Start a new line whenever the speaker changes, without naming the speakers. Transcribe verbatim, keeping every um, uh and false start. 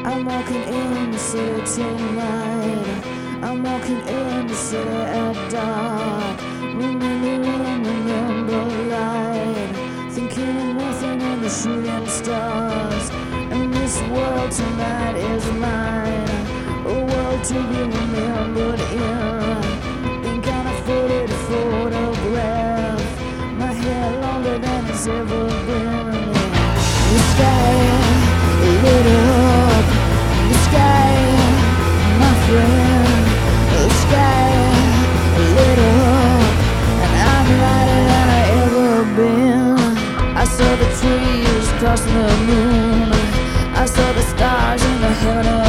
I'm walking in the city tonight. I'm walking in the city at dark. Remember, remember light. Thinking of nothing and the shooting stars. And this world tonight is mine. A world to be remembered in. Been kind of faded photograph. My hair longer than it's ever been. The sky lit up. The sky, my friend. The sky lit up, and I'm lighter than I ever been. I saw the trees crossing the moon. I saw the stars in the heaven.